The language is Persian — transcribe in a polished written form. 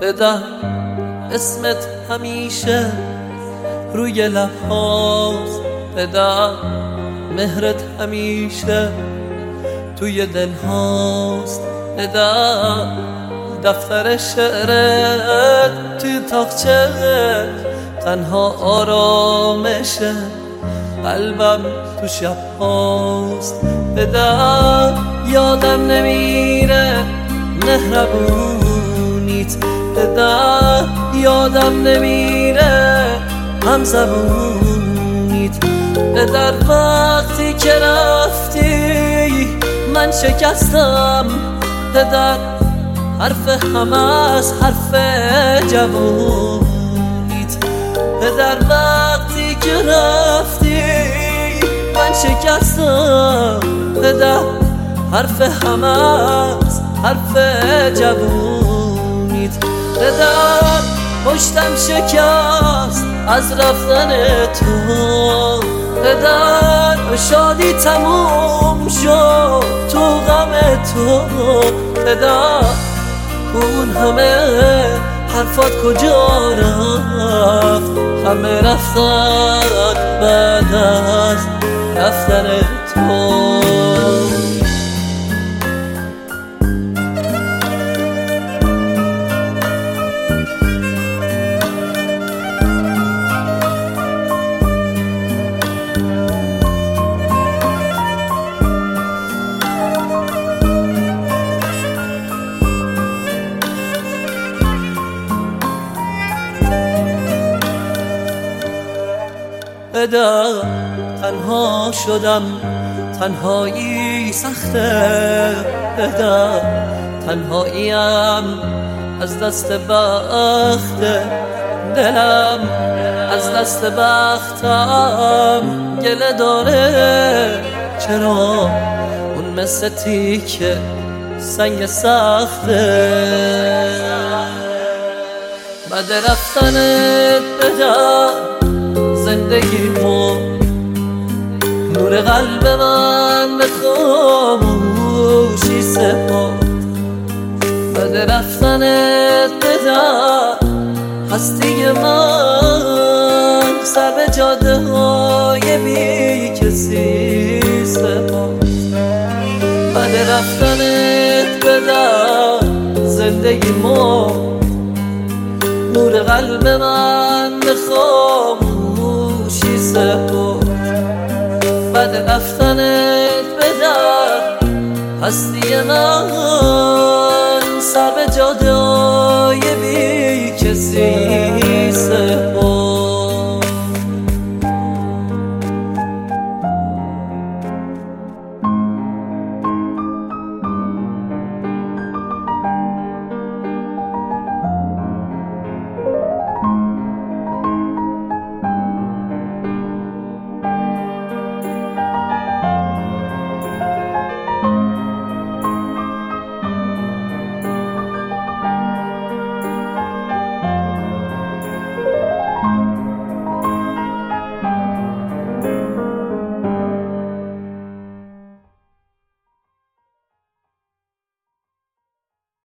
بدم اسمت همیشه روی لبهاست، بدم مهرت همیشه توی دلهاست، بدم دفتر شعرت توی تاقچه تنها آرامشه، قلبم تو شبهاست، بدم یادم نمیره مهربونیت، بدم یادم نمیره همزبونیت، بدر وقتی که رفتی من شکستم، پدر حرف همه از حرف جوونیت، پدر وقتی که رفتی من شکستم، پدر حرف همه از حرف جوونیت، پدر پشتم شکست از رفتن تو، پدر شادی تموم شد تو غم تو، پدر اون همه حرفات کجا رفت، همه رفتن بعد از رفتن تو. بدم تنها شدم، تنهایی سخته، بدم تنهاییم از دست بخت دلم، از دست بختم گله داره، چرا اون مثل تیکه سنگ سخته، بعد رفتنت بدم زندگیمو نور قلب من به خاموشی سپرد، بعد رفتنت بدم هستی من سر به جاده های بی کسی سپرد، بعد رفتنت بدم زندگیمو نور قلب من به خاموشی سپرد، بعد رفتنت بدم هستی من